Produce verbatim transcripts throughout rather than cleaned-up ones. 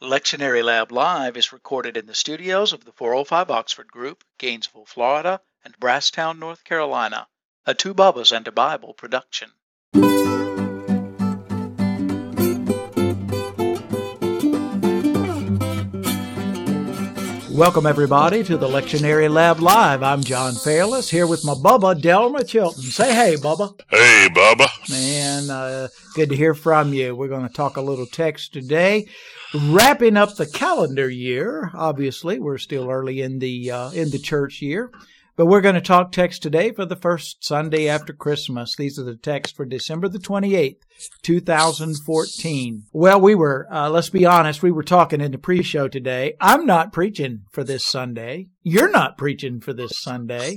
Lectionary Lab Live is recorded in the studios of the four oh five Oxford Group, Gainesville, Florida, and Brasstown, North Carolina, a Two Bubbas and a Bible production. Welcome, everybody, to the Lectionary Lab Live. I'm John Fairless, here with my Bubba, Delmer Chilton. Say hey, Bubba. Hey, Bubba. Man, uh, good to hear from you. We're going to talk a little text today. Wrapping up the calendar year, obviously. We're still early in the uh, in the church year. But we're going to talk text today for the first Sunday after Christmas. These are the texts for December the twenty-eighth, two thousand fourteen. Well, we were, uh, let's be honest, we were talking in the pre-show today. I'm not preaching for this Sunday. You're not preaching for this Sunday.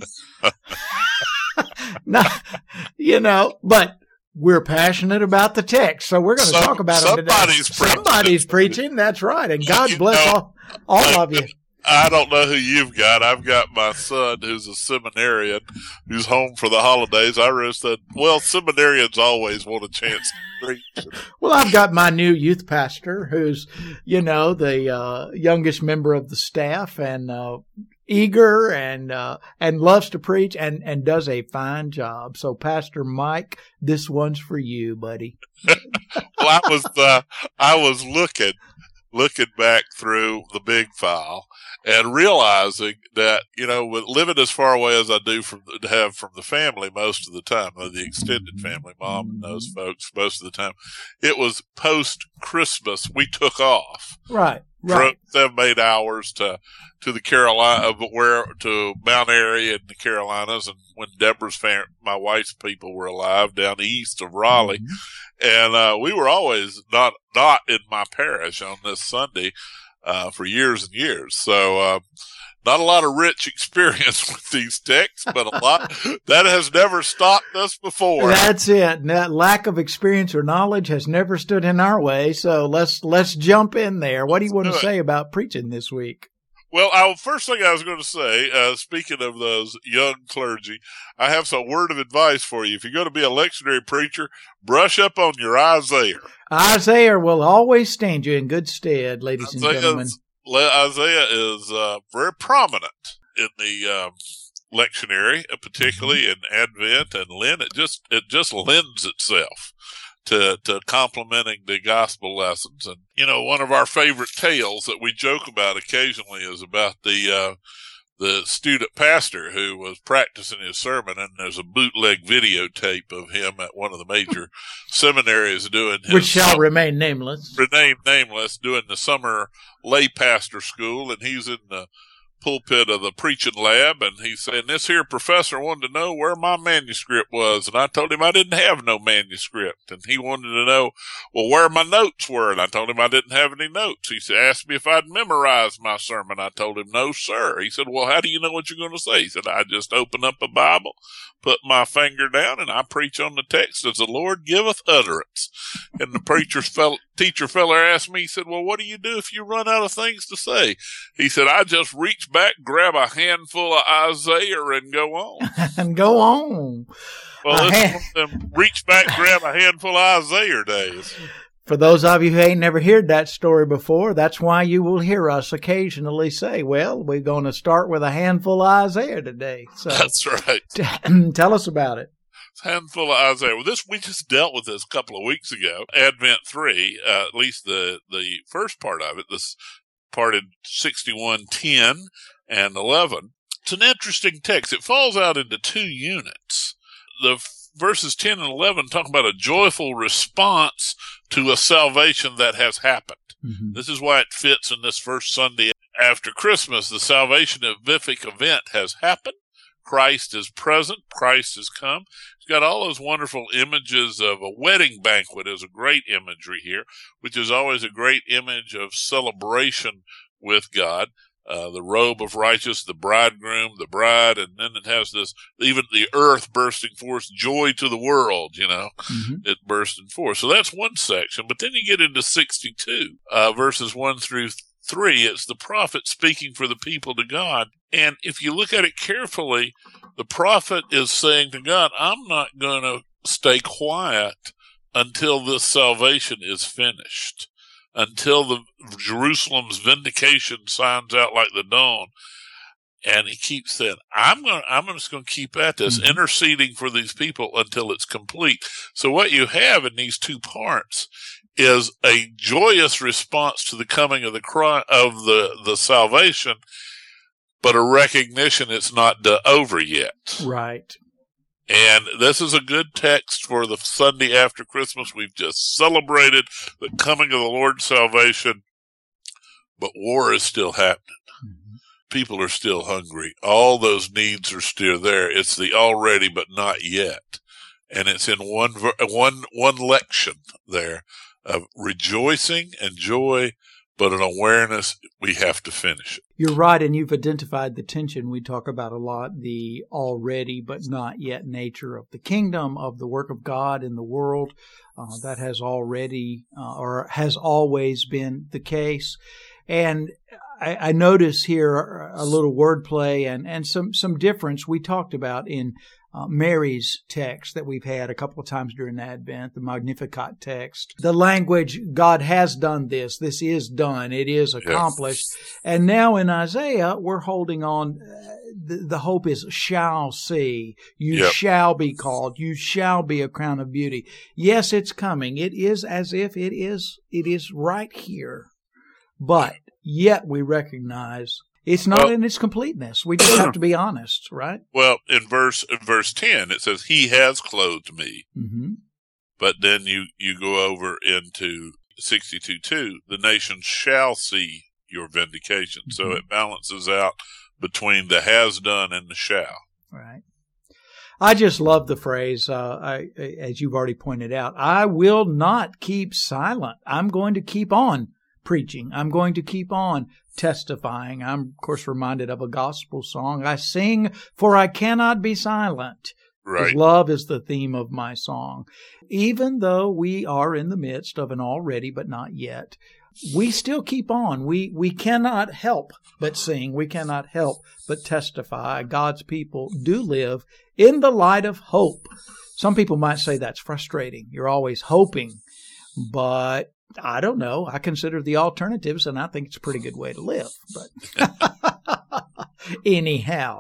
No, you know, but we're passionate about the text, so we're going to Some, talk about them today. Somebody's preaching. Somebody's preaching, that's right. And God You bless know, all, all of you. I don't know who you've got. I've got my son who's a seminarian who's home for the holidays. I really said, well, seminarians always want a chance to preach. Well, I've got my new youth pastor who's, you know, the uh, youngest member of the staff and uh, eager and uh, and loves to preach and, and does a fine job. So, Pastor Mike, this one's for you, buddy. Well, I was uh, I was looking. looking back through the big file and realizing that, you know, with living as far away as I do from have from the family most of the time, or the extended family, mom and those folks most of the time, it was post Christmas we took off. Right. Drove Right. seven, eight hours to, to the Carolina, where, to Mount Airy in the Carolinas. And when Deborah's family, my wife's people were alive down east of Raleigh. Mm-hmm. And, uh, we were always not, not in my parish on this Sunday, uh, for years and years. So, uh, not a lot of rich experience with these texts, but a lot that has never stopped us before. That's it. And that lack of experience or knowledge has never stood in our way. So let's let's jump in there. What do you want to say about preaching this week? Well, I, first thing I was going to say, uh, speaking of those young clergy, I have some word of advice for you. If you're going to be a lectionary preacher, brush up on your Isaiah. Isaiah will always stand you in good stead, ladies Isaiah's, and gentlemen. Isaiah is uh, very prominent in the um, lectionary, particularly in Advent and Lent. It just it just lends itself to to complementing the gospel lessons. And, you know, one of our favorite tales that we joke about occasionally is about the uh, the student pastor who was practicing his sermon, and there's a bootleg videotape of him at one of the major seminaries doing his, which shall remain nameless. Remain nameless, doing the summer lay pastor school, and he's in the pulpit of the preaching lab, and he's saying, this here professor wanted to know where my manuscript was, and I told him I didn't have no manuscript, and he wanted to know, well, where my notes were, and I told him I didn't have any notes. He said, asked me if I'd memorized my sermon. I told him, no, sir. He said, well, how do you know what you're going to say? He said, I just open up a Bible, put my finger down, and I preach on the text as the Lord giveth utterance. And the preacher's fellow, teacher feller asked me, he said, well, what do you do if you run out of things to say? He said, I just reach back, grab a handful of Isaiah, and go on. and go on. Well, this is one of them reach back, grab a handful of Isaiah days. For those of you who ain't never heard that story before, that's why you will hear us occasionally say, well, we're going to start with a handful of Isaiah today. So that's right. T- tell us about it. Handful of Isaiah. Well, this, we just dealt with this a couple of weeks ago. Advent three, uh, at least the, the first part of it, this part in sixty-one, ten, and eleven. It's an interesting text. It falls out into two units. The verses ten and eleven talk about a joyful response to a salvation that has happened. Mm-hmm. This is why it fits in this first Sunday after Christmas. The salvation-ific event has happened. Christ is present. Christ has come. He's got all those wonderful images of a wedding banquet is a great imagery here, which is always a great image of celebration with God. Uh, the robe of righteousness, the bridegroom, the bride, and then it has this, even the earth bursting forth, joy to the world, you know, mm-hmm. it bursting forth. So that's one section. But then you get into sixty-two, uh, verses one through three. It's the prophet speaking for the people to God. And if you look at it carefully, the prophet is saying to God, I'm not going to stay quiet until this salvation is finished. until the Jerusalem's vindication shines out like the dawn. And he keeps saying, I'm going to, I'm just going to keep at this, mm-hmm. interceding for these people until it's complete. So what you have in these two parts is a joyous response to the coming of the cry, of the, the salvation, but a recognition it's not d- over yet. Right. And this is a good text for the Sunday after Christmas. We've just celebrated the coming of the Lord's salvation, but war is still happening. People are still hungry. All those needs are still there. It's the already but not yet. And it's in one, one, one lection there of rejoicing and joy, but an awareness we have to finish it. You're right, and you've identified the tension we talk about a lot, the already but not yet nature of the kingdom, of the work of God in the world. Uh, that has already uh, or has always been the case. And I, I notice here a little wordplay and, and some, some difference we talked about in uh, Mary's text that we've had a couple of times during Advent, the Magnificat text. The language, God has done this. This is done. It is accomplished. Yes. And now in Isaiah, we're holding on. Uh, the, the hope is shall see. You yep. shall be called. You shall be a crown of beauty. Yes, it's coming. It is as if it is, it is right here. But yet we recognize it's not well, in its completeness. We just have to be honest, right? Well, in verse in verse ten, it says, He has clothed me. Mm-hmm. But then you, you go over into sixty-two two, the nations shall see your vindication. Mm-hmm. So it balances out between the has done and the shall. Right. I just love the phrase, uh, I, as you've already pointed out, I will not keep silent. I'm going to keep on preaching. I'm going to keep on testifying. I'm, of course, reminded of a gospel song. I sing, for I cannot be silent. Right. 'Cause love is the theme of my song. Even though we are in the midst of an already but not yet, we still keep on. We, we cannot help but sing. We cannot help but testify. God's people do live in the light of hope. Some people might say that's frustrating. You're always hoping, but I don't know. I consider the alternatives, and I think it's a pretty good way to live. But anyhow,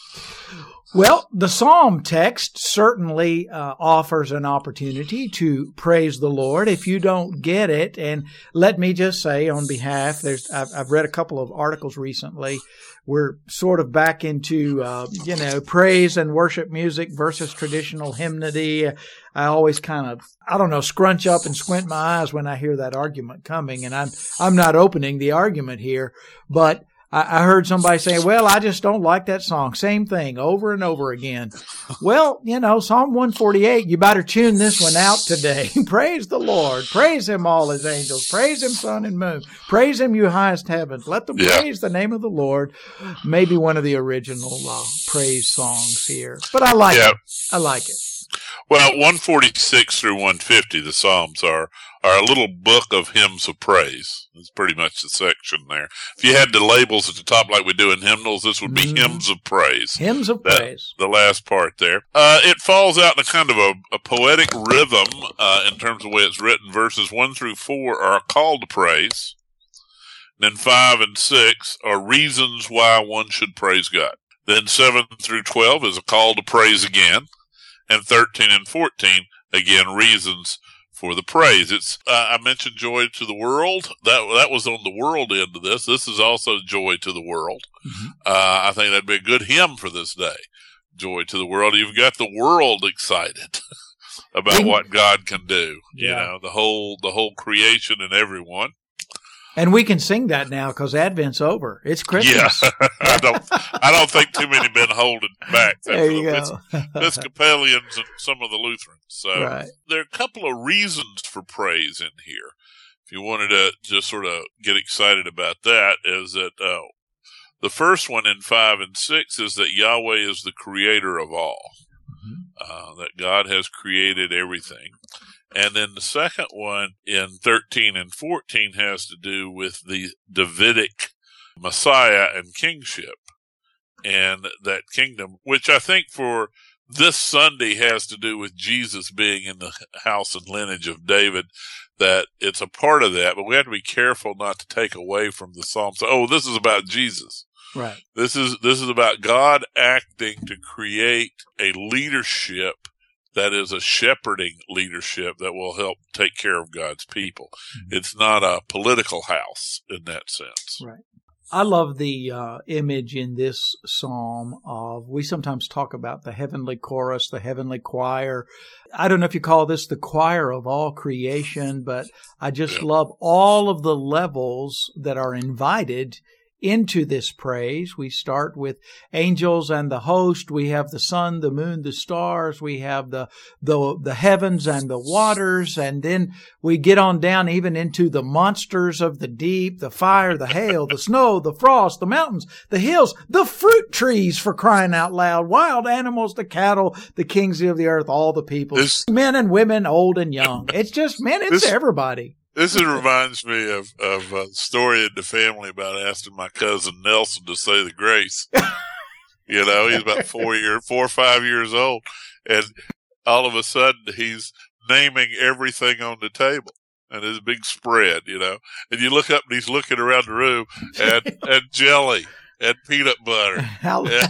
well, the Psalm text certainly uh, offers an opportunity to praise the Lord if you don't get it. And let me just say on behalf, there's I've, I've read a couple of articles recently. We're sort of back into, uh, you know, praise and worship music versus traditional hymnody. I always kind of, I don't know, scrunch up and squint my eyes when I hear that argument coming. And I'm, I'm not opening the argument here, but I, I heard somebody say, well, I just don't like that song. Same thing over and over again. Well, you know, Psalm one forty-eight, you better tune this one out today. Praise the Lord. Praise Him, all His angels. Praise Him, sun and moon. Praise Him, you highest heavens. Let them yeah. praise the name of the Lord. Maybe one of the original uh, praise songs here. But I like yeah. it. I like it. Well, one forty-six through one fifty, the Psalms are, are a little book of hymns of praise. It's pretty much the section there. If you had the labels at the top like we do in hymnals, this would be mm. hymns of praise. Hymns of that, praise. The last part there. Uh, it falls out in a kind of a, a poetic rhythm uh, in terms of the way it's written. Verses one through four are a call to praise. Then five and six are reasons why one should praise God. Then seven through twelve is a call to praise again. And thirteen and fourteen, again, reasons for the praise. It's uh, I mentioned joy to the world. That that was on the world end of this. This is also joy to the world. Mm-hmm. Uh, I think that'd be a good hymn for this day. Joy to the world. You've got the world excited about mm-hmm. what God can do. Yeah. You know, the whole the whole creation and everyone. And we can sing that now because Advent's over. It's Christmas. Yeah, I don't. I don't think too many been holding back. There you go. Episcopalians and some of the Lutherans. So right. There are a couple of reasons for praise in here. If you wanted to just sort of get excited about that, is that uh, the first one in five and six is that Yahweh is the creator of all. Mm-hmm. Uh, that God has created everything. And then the second one in thirteen and fourteen has to do with the Davidic Messiah and kingship and that kingdom, which I think for this Sunday has to do with Jesus being in the house and lineage of David. that it's a part of that, but we have to be careful not to take away from the psalm. So, oh, this is about Jesus. Right. This is, this is about God acting to create a leadership that is a shepherding leadership that will help take care of God's people. Mm-hmm. It's not a political house in that sense. Right. I love the uh, image in this psalm of, we sometimes talk about the heavenly chorus, the heavenly choir. I don't know if you call this the choir of all creation, but I just yeah. love all of the levels that are invited into this praise. We start with angels and the host. We have the sun, the moon, the stars. We have the, the, the heavens and the waters. And then we get on down even into the monsters of the deep, the fire, the hail, the snow, the frost, the mountains, the hills, the fruit trees, for crying out loud, wild animals, the cattle, the kings of the earth, all the people, this, men and women, old and young. It's just, man, it's this, everybody. This is, reminds me of, of a story in the family about asking my cousin Nelson to say the grace. You know, he's about four year, four or five years old. And all of a sudden he's naming everything on the table and his big spread, you know, and you look up and he's looking around the room and, and jelly and peanut butter. How- and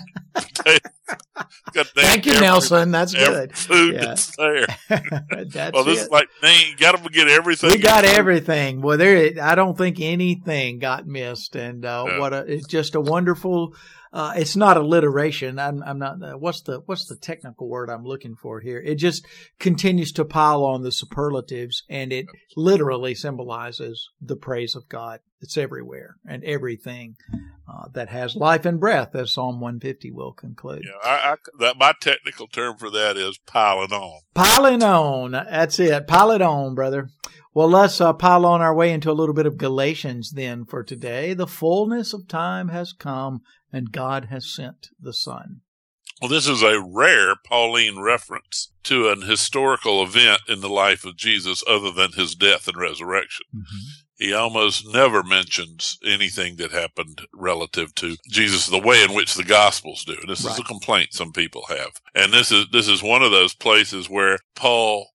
Thank you, every, Nelson. That's good. Food yeah. that's there. That's well, this it. is like, you got to get everything. We got everything. Well, there. I don't think anything got missed, and uh, yeah. what a, it's just a wonderful. Uh, it's not alliteration. I'm, I'm not. Uh, what's the what's the technical word I'm looking for here? It just continues to pile on the superlatives, and it literally symbolizes the praise of God. It's everywhere and everything uh, that has life and breath, as Psalm one fifty will conclude. Yeah, I, I, that my technical term for that is piling on. Piling on. That's it. Pile it on, brother. Well, let's uh, pile on our way into a little bit of Galatians then for today. The fullness of time has come, and God has sent the Son. Well, this is a rare Pauline reference to an historical event in the life of Jesus other than his death and resurrection. Mm-hmm. He almost never mentions anything that happened relative to Jesus, the way in which the Gospels do. And this right. is a complaint some people have. And this is, this is one of those places where Paul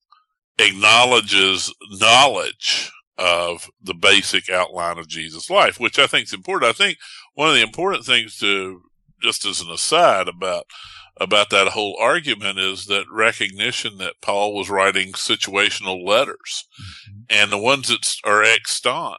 acknowledges knowledge of the basic outline of Jesus' life, which I think is important. I think one of the important things to, just as an aside about about that whole argument, is that recognition that Paul was writing situational letters. Mm-hmm. And the ones that are extant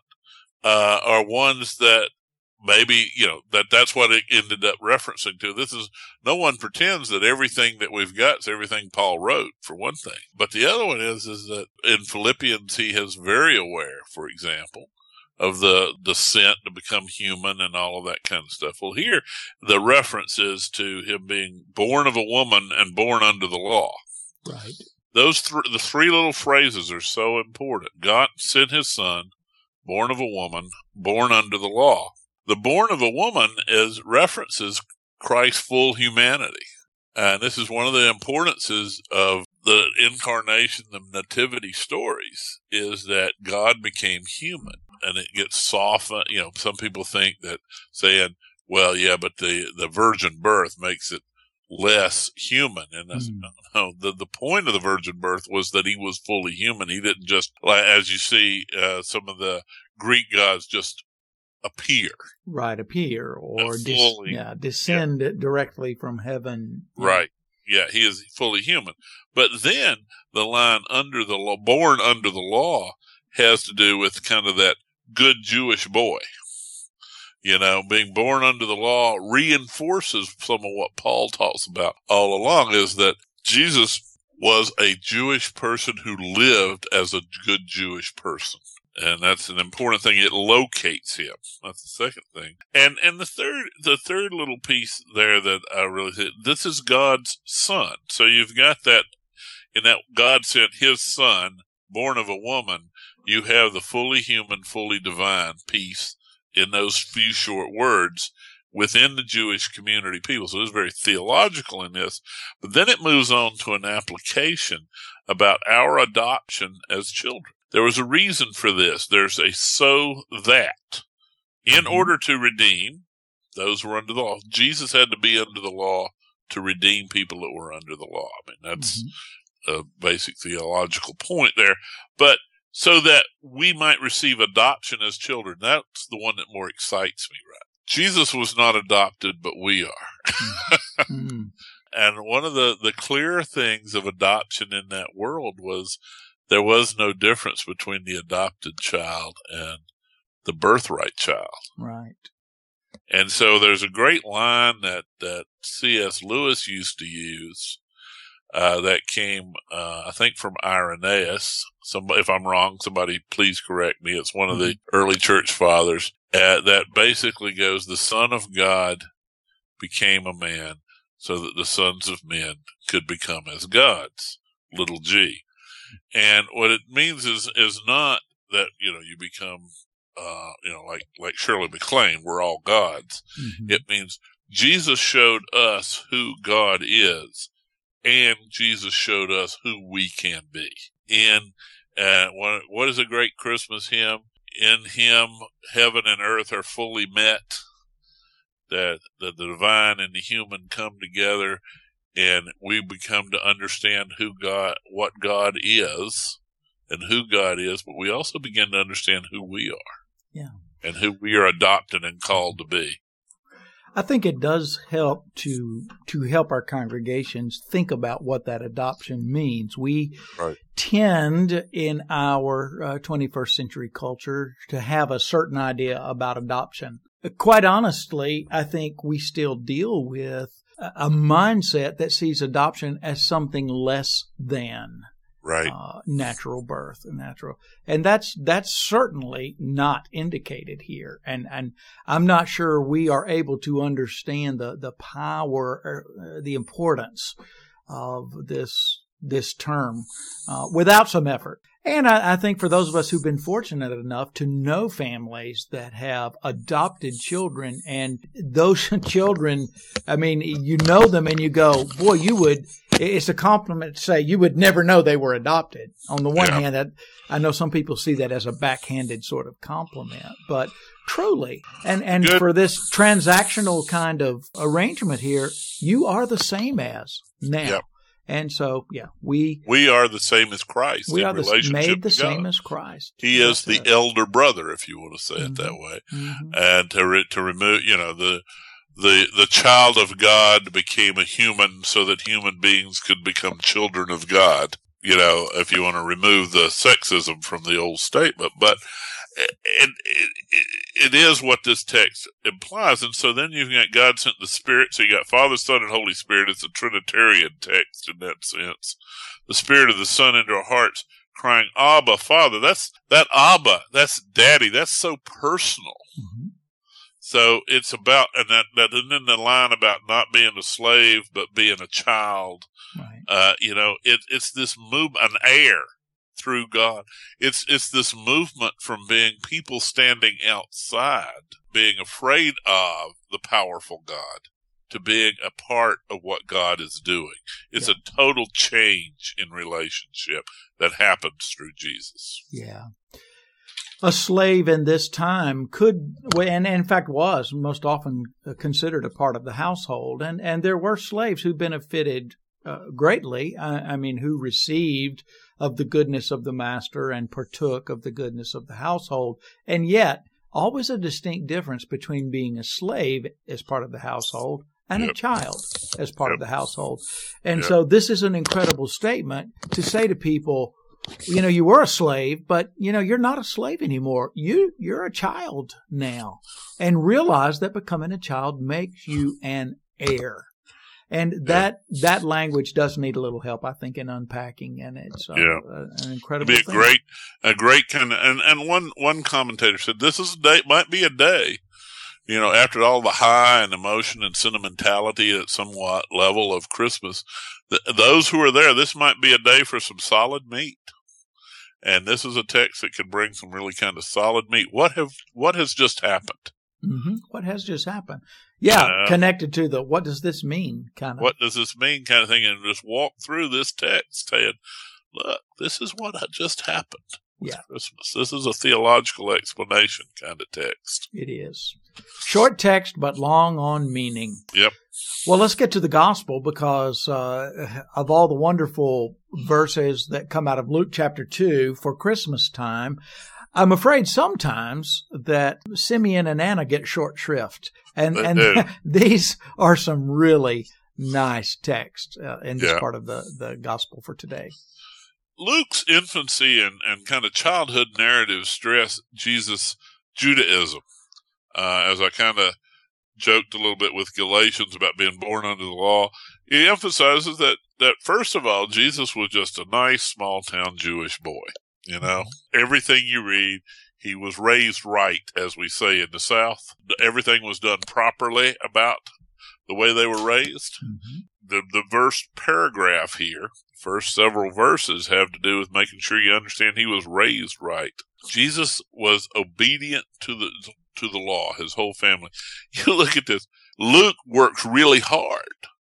uh, are ones that maybe, you know, that that's what it ended up referencing to. This is, no one pretends that everything that we've got is everything Paul wrote, for one thing. But the other one is, is that in Philippians, he is very aware, for example, of the descent to become human and all of that kind of stuff. Well, here, the reference is to him being born of a woman and born under the law. Right. Those th- the three little phrases are so important. God sent his Son, born of a woman, born under the law. The born of a woman is references Christ's full humanity. And this is one of the importances of the incarnation, the nativity stories, is that God became human. And it gets softened. You know, some people think that saying, well, yeah, but the, the virgin birth makes it less human. And that's, mm. no, the, the point of the virgin birth was that he was fully human. He didn't just, like, as you see, uh, some of the Greek gods just appear. Right, appear or dis- yeah, descend yeah. directly from heaven. Right. Yeah, he is fully human. But then the line under the law, born under the law, has to do with kind of that good Jewish boy. You know, being born under the law reinforces some of what Paul talks about all along, is that Jesus was a Jewish person who lived as a good Jewish person. And that's an important thing. It locates him. That's the second thing. And, and the third, the third little piece there that I really think, this is God's Son. So you've got that, in that God sent his Son, born of a woman. You have the fully human, fully divine piece in those few short words within the Jewish community people. So it's very theological in this, but then it moves on to an application about our adoption as children. There was a reason for this. There's a so that in order to redeem those who were under the law, Jesus had to be under the law to redeem people that were under the law. I mean, that's mm-hmm. a basic theological point there, but so that we might receive adoption as children. That's the one that more excites me, right? Jesus was not adopted, but we are. Mm-hmm. And one of the, the clear things of adoption in that world was there was no difference between the adopted child and the birthright child. Right. And so there's a great line that, that C S Lewis used to use uh, that came, uh, I think, from Irenaeus. Somebody, if I'm wrong, somebody please correct me. It's one of the early church fathers uh, that basically goes, the Son of God became a man so that the sons of men could become as gods, little g. And what it means is, is not that, you know, you become, uh, you know, like, like Shirley MacLaine, we're all gods. Mm-hmm. It means Jesus showed us who God is, and Jesus showed us who we can be. In, uh, what, what is a great Christmas hymn? In him, heaven and earth are fully met. That, that the divine and the human come together, and we become to understand who God, what God is and who God is, but we also begin to understand who we are. Yeah. And who we are adopted and called to be. I think it does help to to help our congregations think about what that adoption means. We right. tend in our uh, twenty-first century culture to have a certain idea about adoption. Quite honestly, I think we still deal with a mindset that sees adoption as something less than right. uh, natural birth, natural, and that's that's certainly not indicated here. And and I'm not sure we are able to understand the the power, or the importance of this this term uh, without some effort. And I, I think for those of us who've been fortunate enough to know families that have adopted children, and those children, I mean, you know them and you go, boy, you would, it's a compliment to say you would never know they were adopted. On the one yeah. hand, that I know some people see that as a backhanded sort of compliment, but truly, and, and for this transactional kind of arrangement here, you are the same as now. Yep. And so, yeah, we we are the same as Christ. We in are the, relationship made the to same God. as Christ. He That's is the it. elder brother, if you want to say Mm-hmm. it that way. Mm-hmm. And to re- to remove, you know, the the the child of God became a human so that human beings could become children of God. You know, if you want to remove the sexism from the old statement, but it, it, it, it is what this text implies. And so then you've got God sent the Spirit. So you got Father, Son, and Holy Spirit. It's a Trinitarian text in that sense. The Spirit of the Son into our hearts, crying, Abba, Father. That's, that Abba, that's Daddy. That's so personal. Mm-hmm. So it's about, and that, that, and then the line about not being a slave, but being a child. Right. Uh, you know, it, it's this move, an heir through God. It's, it's this movement from being people standing outside, being afraid of the powerful God, to being a part of what God is doing. It's yeah. a total change in relationship that happens through Jesus. Yeah. A slave in this time could, and in fact was most often considered a part of the household. And, and there were slaves who benefited uh, greatly. I, I mean, who received of the goodness of the master and partook of the goodness of the household. And yet, always a distinct difference between being a slave as part of the household and yep. a child as part yep. of the household. And yep. so this is an incredible statement to say to people, you know, you were a slave, but, you know, you're not a slave anymore. You, you're a child now. And realize that becoming a child makes you an heir. And that, yeah. that language does need a little help, I think, in unpacking. And it's uh, yeah. an incredible It'd be a thing. great, a great kind of, and, and one, one commentator said, this is a day, might be a day, you know, after all the high and emotion and sentimentality at somewhat level of Christmas, th- those who are there, this might be a day for some solid meat. And this is a text that can bring some really kind of solid meat. What have, what has just happened? Mm-hmm. What has just happened? Yeah, you know, connected to the what does this mean kind of. What does this mean kind of thing, and just walk through this text saying, look, this is what just happened with yeah. Christmas. This is a theological explanation kind of text. It is. Short text, but long on meaning. Yep. Well, let's get to the gospel because uh, of all the wonderful verses that come out of Luke chapter two for Christmas time, I'm afraid sometimes that Simeon and Anna get short shrift. And, and these are some really nice texts uh, in this yeah. part of the, the gospel for today. Luke's infancy and, and kind of childhood narrative stress Jesus' Judaism, uh, as I kind of joked a little bit with Galatians about being born under the law. He emphasizes that, that first of all, Jesus was just a nice small town Jewish boy. You know, everything you read, he was raised right, as we say in the South. Everything was done properly about the way they were raised. Mm-hmm. The, the verse paragraph here, first several verses, have to do with making sure you understand he was raised right. Jesus was obedient to the to the law, his whole family. You look at this. Luke works really hard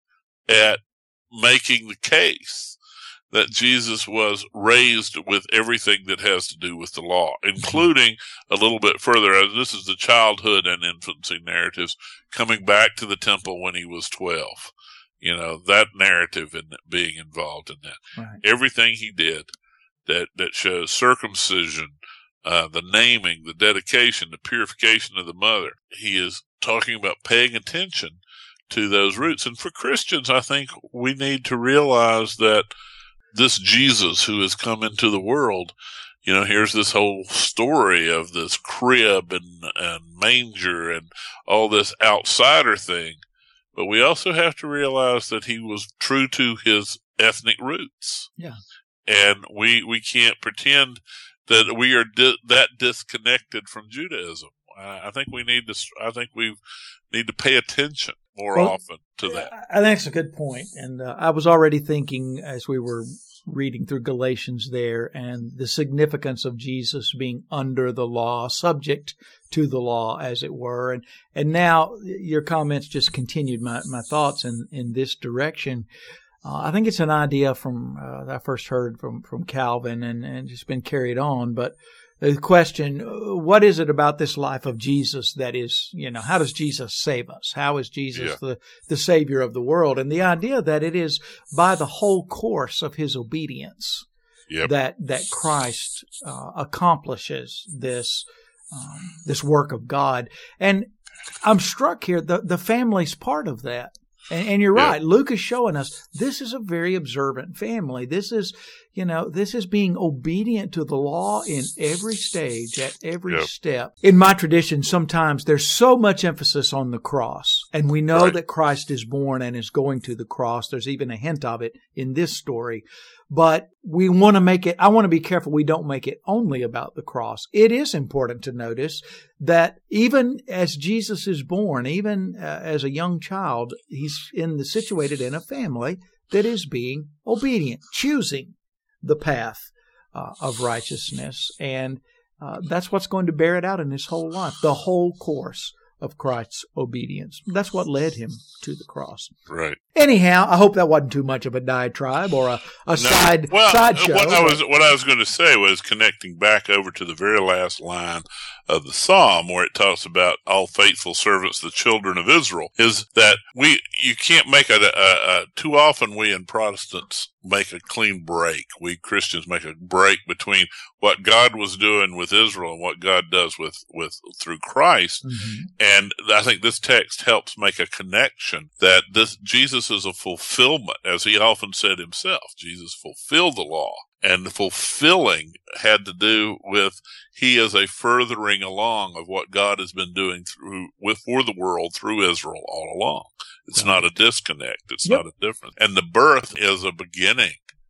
at making the case that Jesus was raised with everything that has to do with the law, including a little bit further, as this is the childhood and infancy narratives, coming back to the temple when he was twelve. You know, that narrative and being involved in that. Right. Everything he did that, that shows circumcision, Uh, the naming, the dedication, the purification of the mother. He is talking about paying attention to those roots. And for Christians, I think we need to realize that this Jesus who has come into the world, you know, here's this whole story of this crib and, and manger and all this outsider thing. But we also have to realize that he was true to his ethnic roots. Yeah. And we, we can't pretend that we are di- that disconnected from Judaism. Uh, I think we need to. I think we need to pay attention more well, often to that. I think that's a good point. And uh, I was already thinking as we were reading through Galatians there, and the significance of Jesus being under the law, subject to the law, as it were. And and now your comments just continued my my thoughts in in this direction. Uh, I think it's an idea from uh, that I first heard from, from Calvin and, and it's been carried on. But the question, what is it about this life of Jesus that is, you know, how does Jesus save us? How is Jesus yeah. the, the Savior of the world? And the idea that it is by the whole course of his obedience yep. that that Christ uh, accomplishes this um, this work of God. And I'm struck here, the, the family's part of that. And, and you're yeah. right. Luke is showing us this is a very observant family. This is, you know, this is being obedient to the law in every stage, at every yep. step. In my tradition, sometimes there's so much emphasis on the cross. And we know right. that Christ is born and is going to the cross. There's even a hint of it in this story. But we want to make it, I want to be careful we don't make it only about the cross. It is important to notice that even as Jesus is born, even uh, as a young child, he's in the situated in a family that is being obedient, choosing the path uh, of righteousness. And uh, that's what's going to bear it out in his whole life, the whole course of Christ's obedience. That's what led him to the cross. Right. Anyhow, I hope that wasn't too much of a diatribe or a, a no. side well, sideshow. What I was what I was going to say was connecting back over to the very last line of the psalm where it talks about all faithful servants, the children of Israel, is that we you can't make a, a, a too often we in Protestants make a clean break. We Christians make a break between what God was doing with Israel and what God does with, with through Christ. Mm-hmm. And I think this text helps make a connection that this Jesus is a fulfillment, as he often said himself. Jesus fulfilled the law. And the fulfilling had to do with he is a furthering along of what God has been doing through with for the world through Israel all along. It's yeah. not a disconnect. It's yep. not a difference. And the birth is a beginning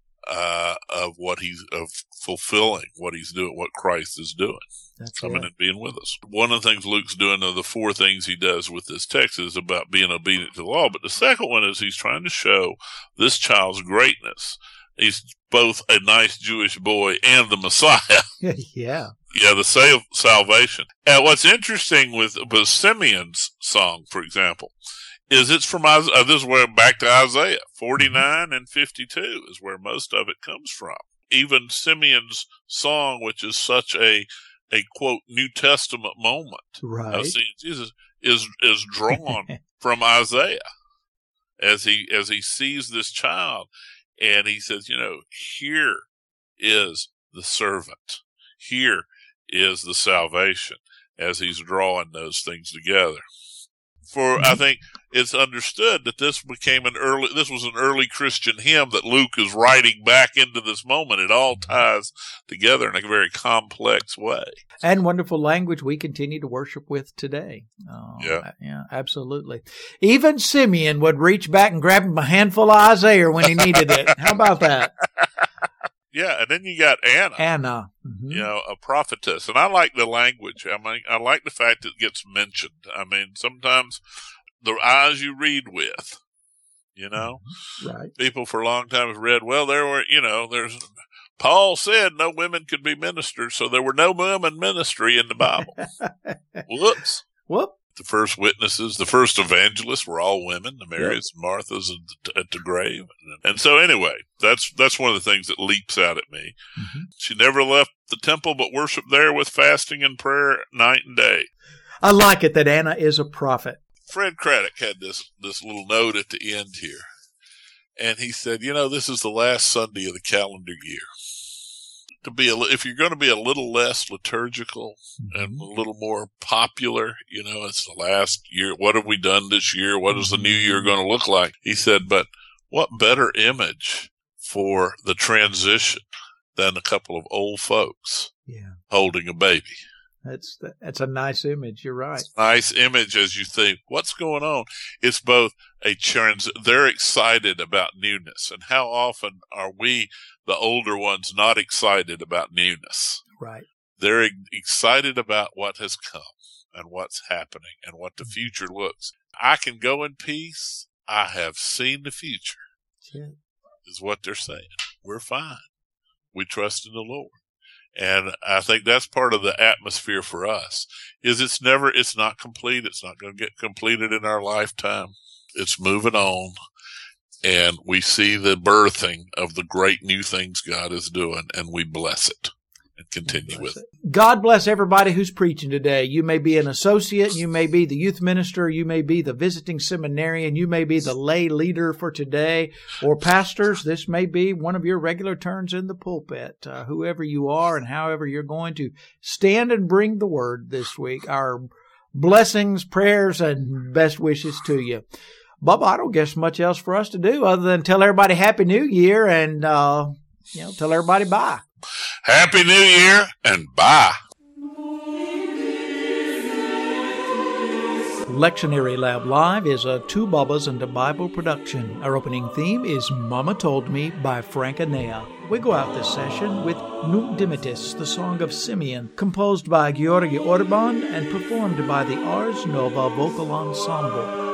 uh, of what he's of fulfilling what he's doing, what Christ is doing. That's coming right. and being with us. One of the things Luke's doing, of the four things he does with this text, is about being obedient to the law. But the second one is he's trying to show this child's greatness. He's both a nice Jewish boy and the Messiah. yeah. Yeah, the sal- salvation. And what's interesting with, with Simeon's song, for example, is it's from, uh, this is where back to Isaiah, forty-nine and fifty-two is where most of it comes from. Even Simeon's song, which is such a, a quote, New Testament moment right. of seeing Jesus, is, is drawn from Isaiah. as he as he sees this child, and he says, you know, here is the servant. Here is the salvation, as he's drawing those things together. For I think it's understood that this became an early, this was an early Christian hymn that Luke is writing back into this moment. It all ties together in a very complex way. And wonderful language we continue to worship with today. Oh, yeah. Yeah, absolutely. Even Simeon would reach back and grab him a handful of Isaiah when he needed it. How about that? Yeah, and then you got Anna. Anna. Mm-hmm. You know, a prophetess. And I like the language. I mean, I like the fact that it gets mentioned. I mean, sometimes the eyes you read with, you know, right. People for a long time have read, well, there were, you know, there's, Paul said no women could be ministers, so there were no women ministry in the Bible. Whoops. Whoop. The first witnesses, the first evangelists were all women, the Marys and Marthas at the, at the grave. And so anyway, that's that's one of the things that leaps out at me. Mm-hmm. She never left the temple but worshiped there with fasting and prayer night and day. I like it that Anna is a prophet. Fred Craddock had this, this little note at the end here. And he said, you know, this is the last Sunday of the calendar year. To be a, if you're going to be a little less liturgical and a little more popular, you know, it's the last year. What have we done this year? What is the new year going to look like? He said, but what better image for the transition than a couple of old folks yeah. holding a baby? That's that's a nice image. You're right. It's a nice image as you think, what's going on? It's both a trans. They're excited about newness, and how often are we, the older ones, not excited about newness? Right. They're excited about what has come and what's happening and what the future looks. I can go in peace. I have seen the future. Yeah. Is what they're saying. We're fine. We trust in the Lord. And I think that's part of the atmosphere for us, is it's never, it's not complete. It's not going to get completed in our lifetime. It's moving on. And we see the birthing of the great new things God is doing, and we bless it and continue with it. it. God bless everybody who's preaching today. You may be an associate, you may be the youth minister, you may be the visiting seminarian, you may be the lay leader for today, or pastors. This may be one of your regular turns in the pulpit. Uh, whoever you are and however you're going to stand and bring the word this week, our blessings, prayers, and best wishes to you. Bubba, I don't guess much else for us to do other than tell everybody Happy New Year and, uh, you know, tell everybody bye. Happy New Year and bye. Lectionary Lab Live is a Two Bubbas and a Bible production. Our opening theme is Mama Told Me by Frank Anea. We go out this session with Nunc Dimittis, the Song of Simeon, composed by Georgi Orban and performed by the Ars Nova Vocal Ensemble.